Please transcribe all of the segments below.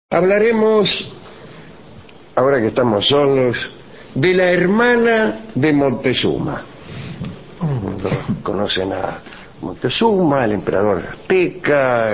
Hablaremos, ahora que estamos solos, de la hermana de Moctezuma. Conocen a Moctezuma, el emperador azteca,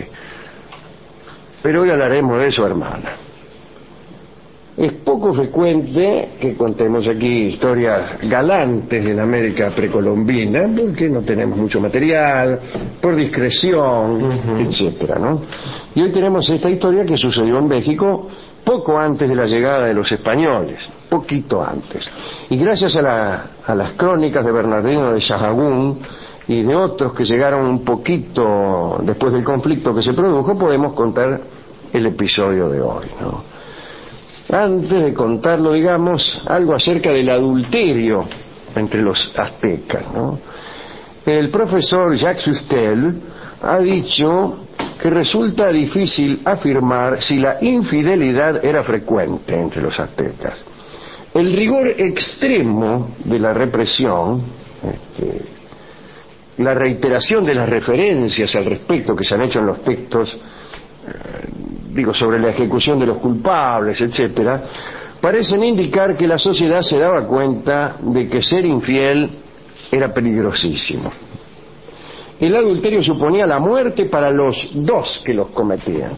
pero hoy hablaremos de su hermana. Es poco frecuente que contemos aquí historias galantes de la América precolombina, porque no tenemos mucho material, por discreción, etcétera, ¿no? Y hoy tenemos esta historia que sucedió en México poco antes de la llegada de los españoles, poquito antes. Y gracias a las crónicas de Bernardino de Sahagún y de otros que llegaron un poquito después del conflicto que se produjo, podemos contar el episodio de hoy, ¿no? Antes de contarlo, digamos, algo acerca del adulterio entre los aztecas, ¿no? El profesor Jacques Sustel ha dicho que resulta difícil afirmar si la infidelidad era frecuente entre los aztecas. El rigor extremo de la represión, la reiteración de las referencias al respecto que se han hecho en los textos, sobre la ejecución de los culpables, etcétera, parecen indicar que la sociedad se daba cuenta de que ser infiel era peligrosísimo. El adulterio suponía la muerte para los dos que lo cometían,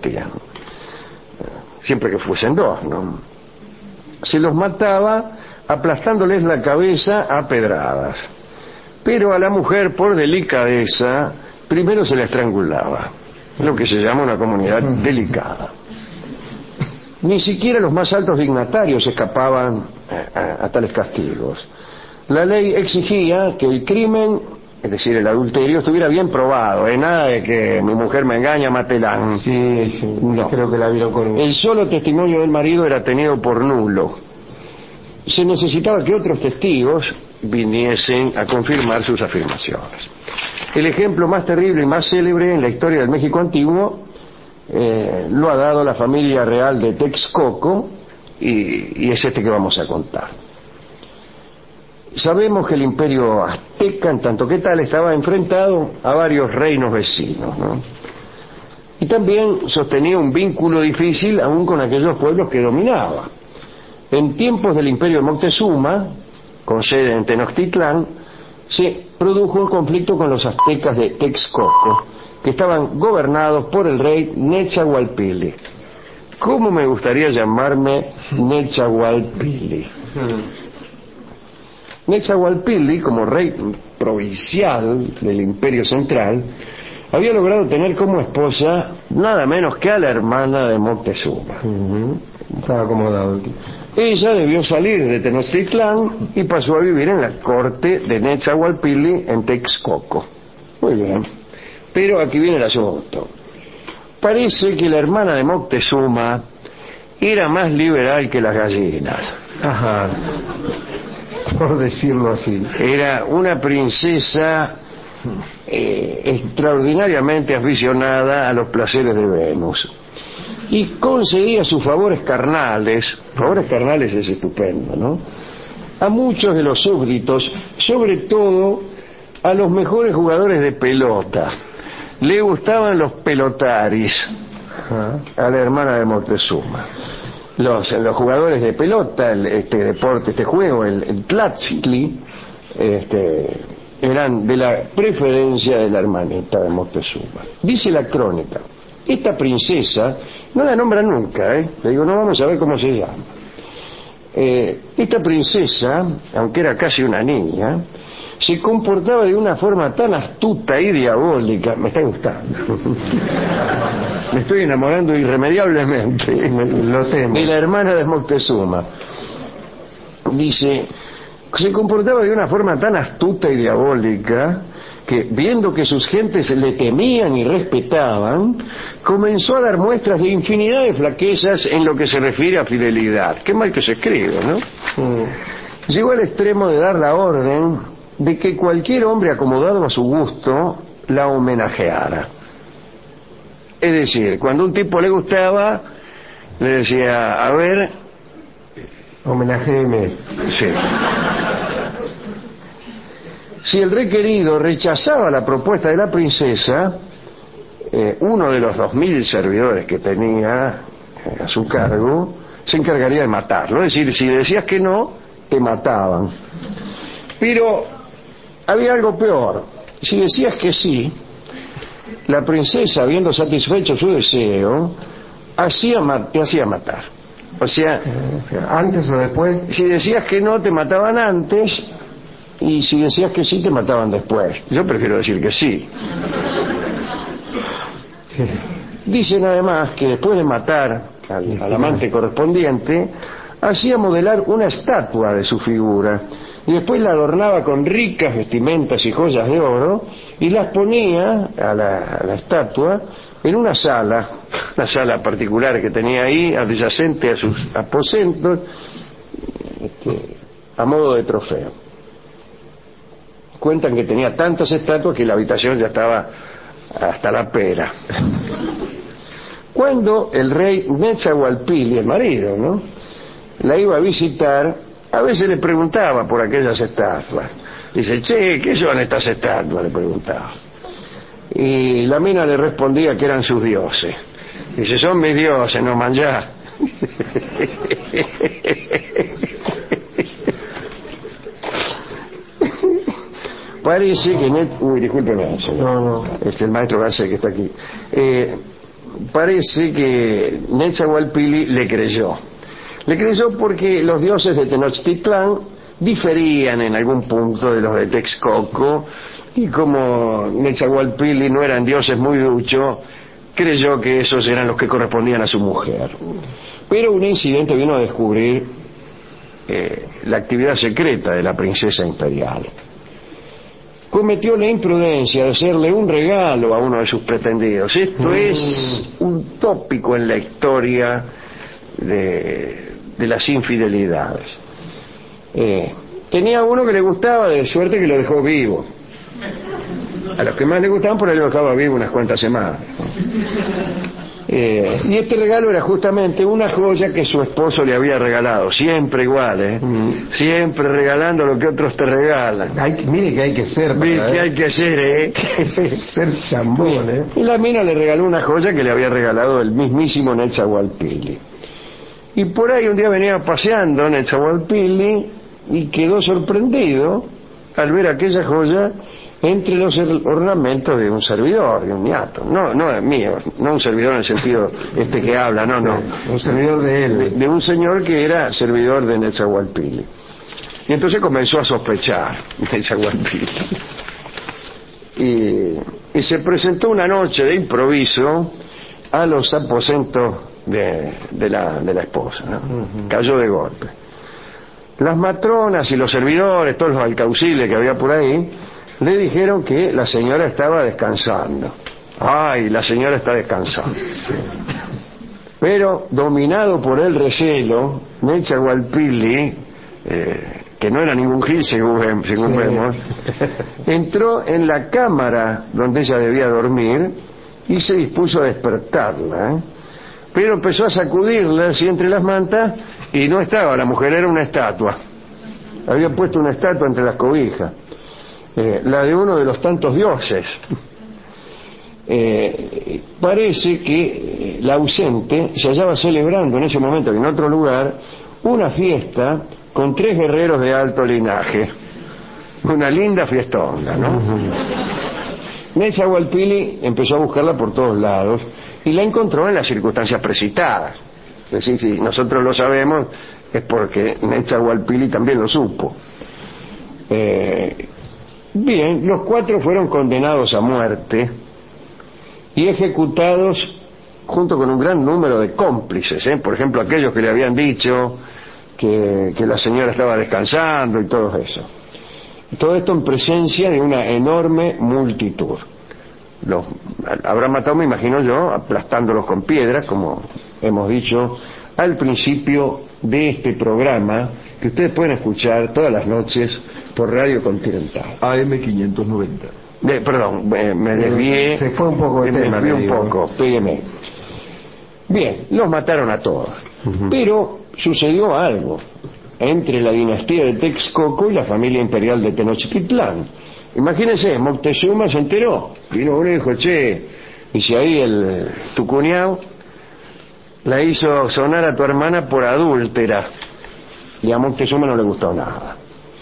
siempre que fuesen dos, ¿no? Se los mataba aplastándoles la cabeza a pedradas, pero a la mujer, por delicadeza, primero se la estrangulaba, lo que se llama una comunidad delicada. Ni siquiera los más altos dignatarios escapaban a tales castigos. La ley exigía que el crimen, es decir, el adulterio, estuviera bien probado, nada de que mi mujer me engaña, mátela. Sí, no. Creo que la vieron con... El solo testimonio del marido era tenido por nulo. Se necesitaba que otros testigos viniesen a confirmar sus afirmaciones. El ejemplo más terrible y más célebre en la historia del México antiguo lo ha dado la familia real de Texcoco y es este que vamos a contar. Sabemos que el imperio azteca, en tanto que tal, estaba enfrentado a varios reinos vecinos, ¿no? Y también sostenía un vínculo difícil aún con aquellos pueblos que dominaba. En tiempos del imperio de Moctezuma, con sede en Tenochtitlán, se produjo un conflicto con los aztecas de Texcoco, que estaban gobernados por el rey Netzahualpilli. ¿Cómo me gustaría llamarme Netzahualpilli? Netzahualpilli, como rey provincial del Imperio Central, había logrado tener como esposa nada menos que a la hermana de Moctezuma. Estaba acomodado. Ella debió salir de Tenochtitlán y pasó a vivir en la corte de Netzahualpilli en Texcoco. Muy bien. Pero aquí viene el asunto. Parece que la hermana de Moctezuma era más liberal que las gallinas. Ajá. Por decirlo así. Era una princesa extraordinariamente aficionada a los placeres de Venus. Y concedía sus favores carnales es estupendo, ¿no?, a muchos de los súbditos, sobre todo a los mejores jugadores de pelota. Le gustaban los pelotaris a la hermana de Moctezuma. Los jugadores de pelota, este juego, el tlachtli, eran de la preferencia de la hermanita de Moctezuma. Dice la crónica, esta princesa, no la nombra nunca, le digo, no vamos a ver cómo se llama. Esta princesa, aunque era casi una niña, se comportaba de una forma tan astuta y diabólica. Me está gustando. Me estoy enamorando irremediablemente de la hermana de Moctezuma. Dice, se comportaba de una forma tan astuta y diabólica que, viendo que sus gentes le temían y respetaban, comenzó a dar muestras de infinidad de flaquezas en lo que se refiere a fidelidad. Qué mal que se escribe, ¿no? Llegó al extremo de dar la orden de que cualquier hombre acomodado a su gusto la homenajeara. Es decir, cuando un tipo le gustaba, le decía, a ver, homenajeeme. Sí. Si el requerido rechazaba la propuesta de la princesa, uno de los 2000 servidores que tenía a su cargo se encargaría de matarlo. Es decir, si decías que no, te mataban. Pero había algo peor. Si decías que sí, la princesa, habiendo satisfecho su deseo, te hacía matar. O sea, antes o después. Si decías que no, te mataban antes, y si decías que sí, te mataban después. Yo prefiero decir que sí. Sí. Dicen además que después de matar al amante correspondiente, hacía modelar una estatua de su figura y después la adornaba con ricas vestimentas y joyas de oro y las ponía a la estatua en una sala particular que tenía ahí, adyacente a sus aposentos, a modo de trofeo. Cuentan que tenía tantas estatuas que la habitación ya estaba hasta la pera. Cuando el rey Netzahualpili, el marido, ¿no?, la iba a visitar, a veces le preguntaba por aquellas estatuas. Dice, che, ¿qué son estas estatuas?, le preguntaba. Y la mina le respondía que eran sus dioses. Dice, son mis dioses, no manjá. Parece que discúlpeme, señor. No. El maestro Garcés que está aquí. Parece que Netzahualpili le creyó. Le creyó porque los dioses de Tenochtitlán diferían en algún punto de los de Texcoco, y como Netzahualpili no eran dioses muy duchos, creyó que esos eran los que correspondían a su mujer. Pero un incidente vino a descubrir la actividad secreta de la princesa imperial. Cometió la imprudencia de hacerle un regalo a uno de sus pretendidos. Esto es un tópico en la historia de las infidelidades. Tenía uno que le gustaba, de suerte que lo dejó vivo. A los que más le gustaban, por ahí lo dejaba vivo unas cuantas semanas. Y este regalo era justamente una joya que su esposo le había regalado, siempre igual, siempre regalando lo que otros te regalan. Mire que hay que ser, mire que hay que ser, ser chambón, Y la mina le regaló una joya que le había regalado el mismísimo Netzahualpili. Y por ahí un día venía paseando Netzahualpili y quedó sorprendido al ver aquella joya entre los ornamentos de un servidor, de un niato, no mío, no un servidor en el sentido que habla, no, un servidor de él, de un señor que era servidor de Netzahualpili. Y entonces comenzó a sospechar Netzahualpili y se presentó una noche de improviso a los aposentos de la esposa, ¿no? Cayó de golpe. Las matronas y los servidores, todos los alcauciles que había por ahí, le dijeron que la señora estaba descansando. ¡Ay, la señora está descansando! Pero, dominado por el recelo, Netzahualpili, que no era ningún gil según vemos, entró en la cámara donde ella debía dormir y se dispuso a despertarla, pero empezó a sacudirla así entre las mantas y no estaba, la mujer era una estatua. Había puesto una estatua entre las cobijas. La de uno de los tantos dioses. Parece que la ausente se hallaba celebrando en ese momento en otro lugar una fiesta con 3 guerreros de alto linaje. Una linda fiestonga, ¿no? Netzahualpili empezó a buscarla por todos lados y la encontró en las circunstancias precitadas. Es decir, si nosotros lo sabemos es porque Netzahualpili también lo supo. Bien, los 4 fueron condenados a muerte y ejecutados junto con un gran número de cómplices, por ejemplo, aquellos que le habían dicho que la señora estaba descansando y todo eso. Todo esto en presencia de una enorme multitud. Los habrán matado, me imagino yo, aplastándolos con piedras, como hemos dicho al principio de este programa, que ustedes pueden escuchar todas las noches por Radio Continental. AM 590. Perdón, me desvié. Se fue un poco de tema. Me desvié un poco, pégueme. Bien, los mataron a todos. Pero sucedió algo entre la dinastía de Texcoco y la familia imperial de Tenochtitlán. Imagínense, Moctezuma se enteró. Vino uno y dijo, che, Dice ahí tu cuñado la hizo sonar a tu hermana por adúltera, y a Moctezuma no le gustó nada.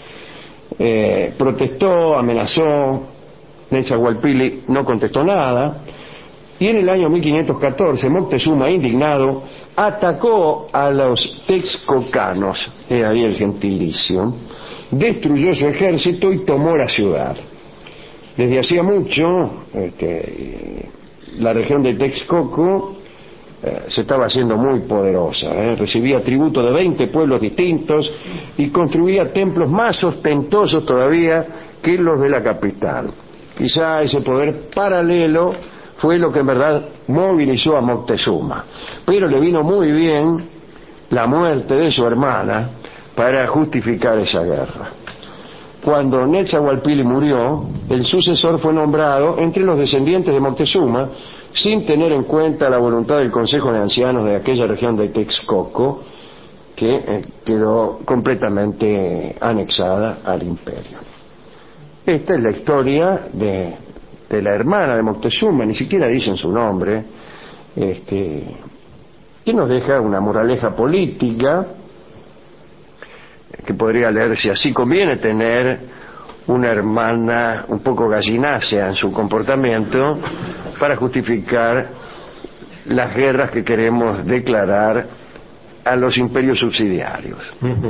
Protestó, amenazó. Netzahualpili no contestó nada, y en el año 1514 Moctezuma, indignado, atacó a los texcocanos, ahí el gentilicio, destruyó su ejército y tomó la ciudad. Desde hacía mucho la región de Texcoco se estaba haciendo muy poderosa, recibía tributo de 20 pueblos distintos y construía templos más ostentosos todavía que los de la capital. Quizá ese poder paralelo fue lo que en verdad movilizó a Moctezuma, pero le vino muy bien la muerte de su hermana para justificar esa guerra. Cuando Netzahualpili murió, el sucesor fue nombrado entre los descendientes de Moctezuma, sin tener en cuenta la voluntad del Consejo de Ancianos de aquella región de Texcoco, que quedó completamente anexada al imperio. Esta es la historia de la hermana de Moctezuma, ni siquiera dicen su nombre, que nos deja una moraleja política que podría leerse así: conviene tener una hermana un poco gallinácea en su comportamiento para justificar las guerras que queremos declarar a los imperios subsidiarios.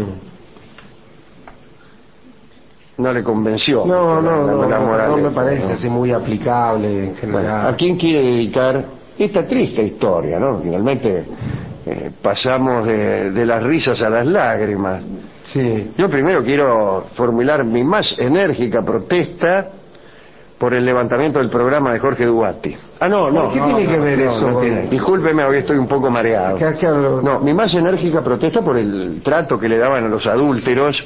No le convenció. No me parece ¿no? así muy aplicable en general. Bueno, ¿a quién quiere dedicar esta triste historia, no? Finalmente pasamos de las risas a las lágrimas. Sí. Yo primero quiero formular mi más enérgica protesta por el levantamiento del programa de Jorge Duarte. ¿Qué tiene que ver eso? No tiene. Discúlpeme, hoy estoy un poco mareado. No, mi más enérgica protesta por el trato que le daban a los adúlteros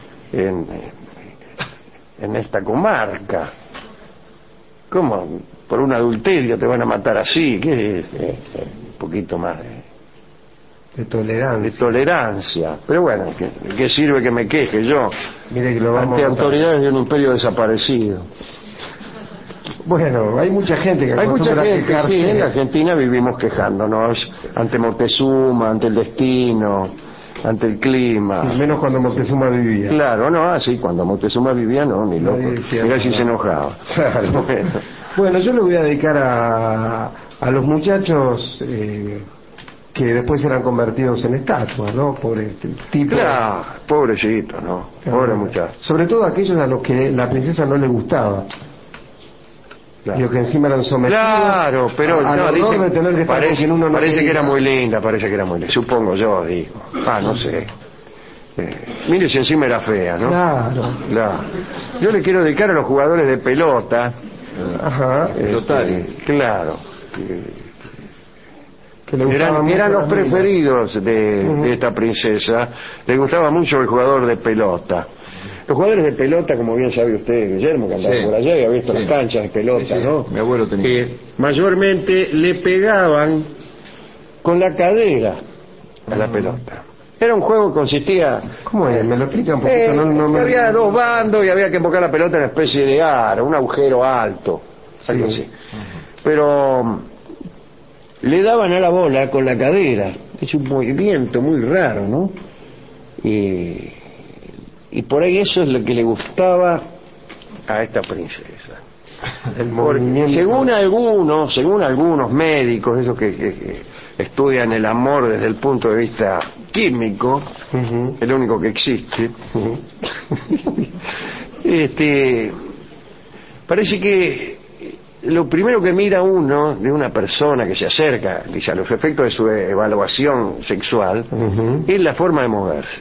en esta comarca. ¿Cómo? Por un adulterio te van a matar así. ¿Qué es? Un poquito más de tolerancia. Pero bueno, ¿qué sirve que me queje yo? Mire que lo vamos ante autoridades de un imperio desaparecido? Bueno, hay mucha gente que sí, en la Argentina vivimos quejándonos ante Moctezuma, ante el destino, ante el clima. Sí, menos cuando Moctezuma vivía. Claro, no, así cuando Moctezuma vivía no, ni loco. Mirá si se enojaba. Claro. Bueno, yo le voy a dedicar a los muchachos que después eran convertidos en estatuas, ¿no? Pobre tipo. Claro, pobrecito, ¿no? Claro. Pobre muchacho. Sobre todo aquellos a los que la princesa no le gustaba. Claro. Digo, que encima eran sometidos. Claro, pero no, dicen, de tener que estar con quien uno no parece quería. que era muy linda, supongo yo, digo. No sé. Mire si encima era fea, ¿no? Claro. Yo le quiero dedicar a los jugadores de pelota. Ajá. Claro. Que le eran los preferidos de esta princesa. Le gustaba mucho el jugador de pelota. Los jugadores de pelota, como bien sabe usted, Guillermo, que andaba por allá y había visto las canchas de pelota, ¿no? Mi abuelo tenía. Mayormente le pegaban con la cadera a la pelota. Era un juego que consistía... ¿Cómo es? ¿Me lo explica un poquito? Había dos bandos y había que embocar la pelota en una especie de aro, un agujero alto, algo así. Pero le daban a la bola con la cadera. Es un movimiento muy raro, ¿no? Y por ahí eso es lo que le gustaba a esta princesa. Según algunos médicos, esos que estudian el amor desde el punto de vista químico, el único que existe, parece que lo primero que mira uno de una persona que se acerca, dice, a los efectos de su evaluación sexual, es la forma de moverse.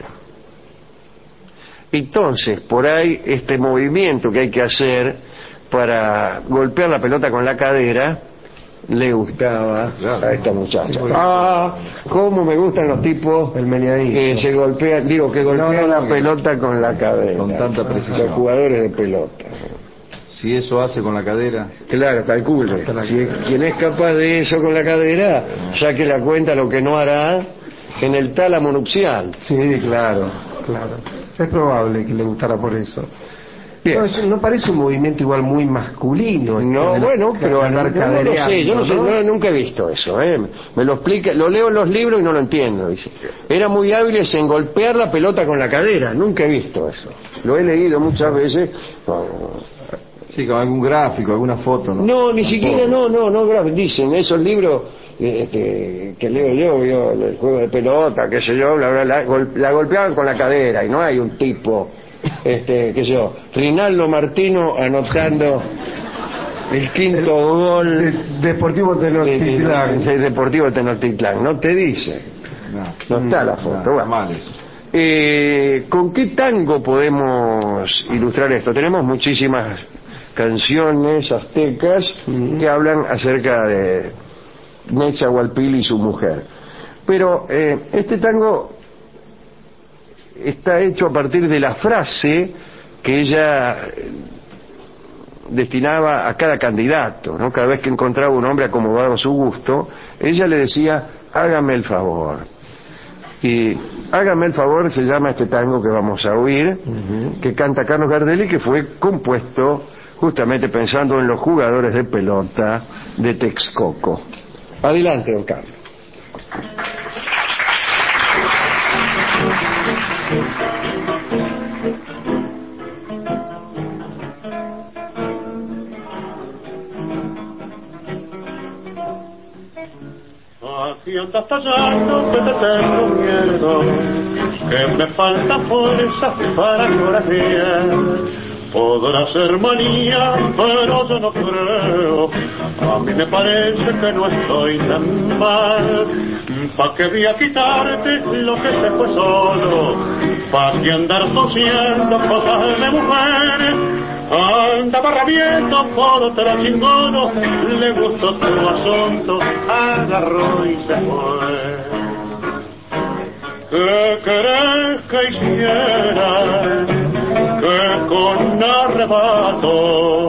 Entonces, por ahí, este movimiento que hay que hacer para golpear la pelota con la cadera le gustaba a esta muchacha. Cómo me gustan los tipos que se golpean, que golpean la pelota con la cadera, con tanta precisión. Los jugadores de pelota. Si eso hace con la cadera. Claro, calcule. Quien es capaz de eso con la cadera, saque la cuenta lo que no hará en el tálamo nupcial. Sí, claro. Es probable que le gustara por eso. Bien. No parece un movimiento igual muy masculino. No, bueno, pero andar no lo sé, yo no sé, nunca he visto eso, me lo explica, lo leo en los libros y no lo entiendo, dice. Era muy hábiles en golpear la pelota con la cadera, nunca he visto eso. Lo he leído muchas veces. Sí, con algún gráfico, alguna foto, ¿no? No, ni siquiera, no, dicen esos libros que leo yo, el juego de pelota, qué sé yo, la golpeaban con la cadera y no hay un tipo, qué sé yo, Rinaldo Martino anotando el quinto gol Deportivo Tenochtitlán. de Deportivo Tenochtitlán, no te dice, no está la foto. Bueno. Mal eso. ¿Con qué tango podemos ilustrar esto? Tenemos muchísimas canciones aztecas que hablan acerca de Nezahualpóyotl y su mujer, pero este tango está hecho a partir de la frase que ella destinaba a cada candidato, ¿no? Cada vez que encontraba un hombre acomodado a su gusto, ella le decía: hágame el favor. Y hágame el favor se llama este tango que vamos a oír, que canta Carlos Gardel y que fue compuesto justamente pensando en los jugadores de pelota de Texcoco. Adelante, don Carlos. Aquí andas fallando, que te tengo miedo, que me falta fuerza para corajear. Podrá ser manía, pero yo no creo. A mí me parece que no estoy tan mal. ¿Pa' qué voy a quitarte lo que se fue solo? ¿Pa' qué andar tosiendo cosas de mujeres? Andaba rabiendo por otro chingono, le gustó tu asunto, agarró y se fue. ¿Qué querés que hiciera? Que con arrebato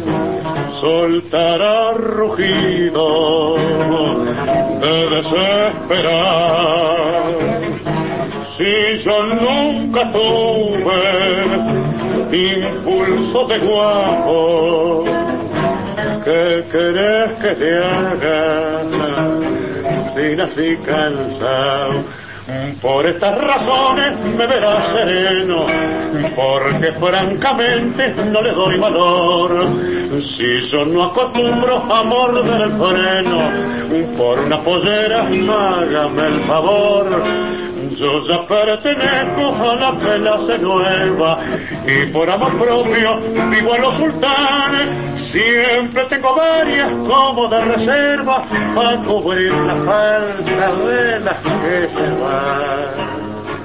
soltara rugido de desesperar. Si yo nunca tuve impulso de guapo, ¿qué querés que te haga si nací cansado? Por estas razones me verás sereno, porque francamente no le doy valor. Si yo no acostumbro a morder el freno, por una pollera hágame el favor. Yo ya pertenezco a la clase nueva y por amor propio vivo a los sultanes. Siempre tengo varias como de reserva para cubrir la falta de las que se van.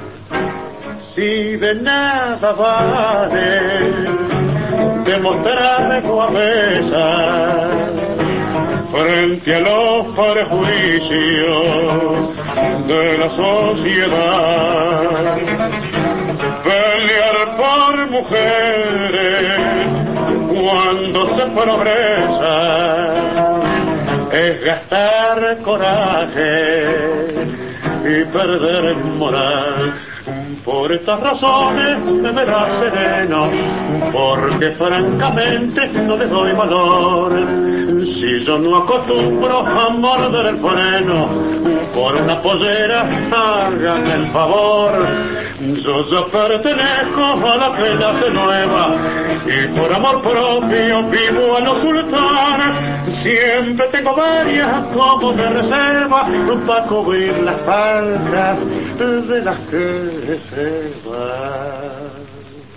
Si de nada vale demostrar guapesa frente a los prejuicios de la sociedad, pelear por mujeres cuando se progresa es gastar coraje y perder moral. Por estas razones me verás sereno, porque francamente no le doy valor. Si yo no acostumbro a morder el freno, por una pollera hágame el favor. Yo ya pertenezco a la clase nueva y por amor propio vivo a los sultanes. Siempre tengo varias como de reserva para cubrir las faltas de las que se van.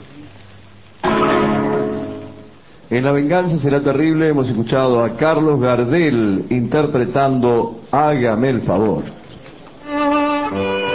En La venganza será terrible hemos escuchado a Carlos Gardel interpretando Hágame el favor.